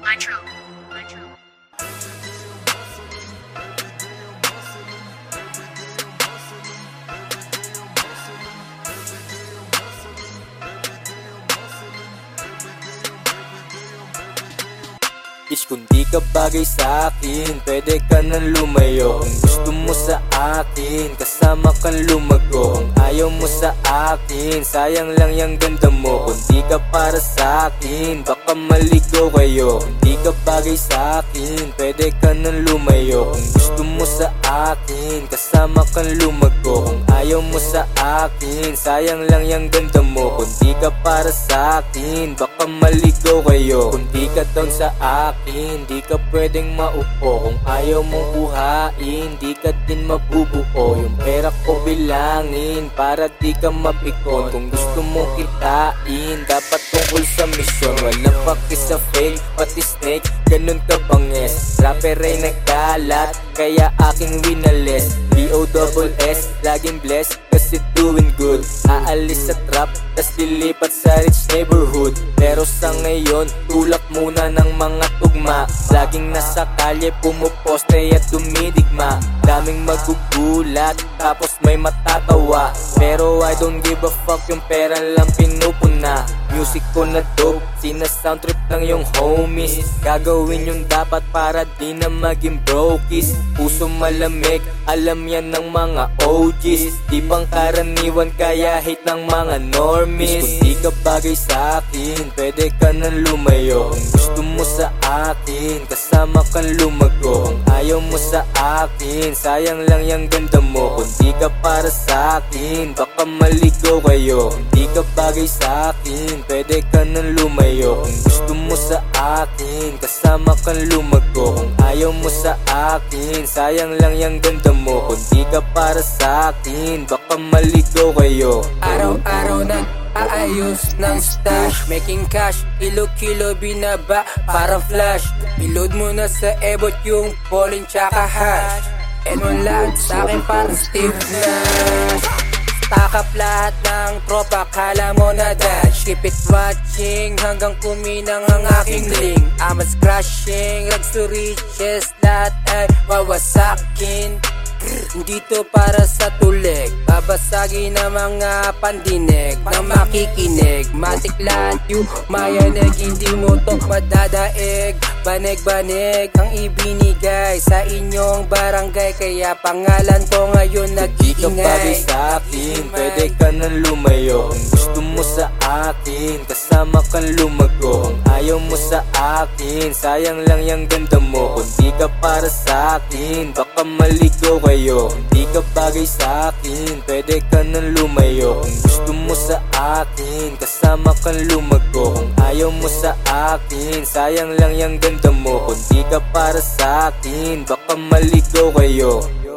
Nitro. Nitro. Bitch, kung di ka bagay sa akin, pwede ka nang lumayo. Kung gusto mo sa akin, kasama kang lumago. Kung ayaw mo sa akin, sayang lang yung ganda mo. Kung di ka para sa akin, baka maligaw kayo. Kung di ka bagay sa akin, pwede ka nang lumayo. Kung gusto mo sa akin, kasama kang lumago. Kung ayaw mo sa akin, sayang lang yung ganda mo. Kung di ka para sa akin, baka maligaw kayo. Kung di ka down sa akin, di ka pwedeng maupo. Kung ayaw mong buhain, di ka din mabubuo. Yung pera ko bilangin para di ka mapikon. Kung gusto mong kitain, dapat tungkol sa misyon. Walang paki sa fake, pati snake, ganun ka banges. Rapper ay nagkalat, kaya aking winalis. B-O-double-S, laging blessed, kasi doing good. Aalis sa trap, tas lilipat sa rich neighborhood. Pero sa ngayon, tulak muna ng mga tugma. Laging nasa kalye, pumuposte at dumidigma. Daming magugulat, tapos may matatawa. Pero I don't give a fuck, yung pera lang pinupuna. Music ko na dope, sina-sound trip lang yung homies. Gagawin yung dapat para di na maging brokies. Puso malamig, alam yan ng mga OGs. Di pang karaniwan kaya hate ng mga normies. Kung di ka bagay sa akin, pwede ka nang lumayo. Kung gusto mo sa akin, kasama kang lumago. Kung ayaw mo sa akin, sayang lang yung ganda mo. Kung di ka para sa akin, baka maligaw kayo. Kung di ka bagay sa akin, pwede ka nang lumayo. Kung gusto mo sa akin, kasama kang lumago. Kung ayaw mo sa akin, sayang lang yung ganda mo. Kung di ka para sa akin, baka maligaw kayo. Araw-araw nag-aayos ng stash, making cash, kilo-kilo binaba parang flash. Reload mo na sa ebot yung polling tsaka hash. And mo lahat sa'kin parang Steve Nash. Stack up lahat ng tropa, kala mo na dash. Keep it watching hanggang kuminang ang aking link. Amas crashing, rags to riches, lahat ay wawasakin. Dito para sa tulig, babasagin ang mga pandinig na makikinig. Matik lahat yung mayanig, hindi mo to madadaig. Banig-banig ang ibinigay sa inyong barangay, kaya pangalan ko ngayon Di ka bagay nag-iingay. sa akin, pwede ka nang lumayo. Kung gusto mo sa akin, kasama kang lumago. Kung ayaw mo sa akin, sayang lang yung ganda mo. Kung di ka para sa akin, baka maligaw kayo. Kung di ka bagay sa akin, pwede ka nang lumayo. Kung gusto mo sa akin, kasama kang lumago. Kung ayaw mo sa akin, sayang lang yung ganda mo. Kung di ka para sa akin, baka maligaw kayo.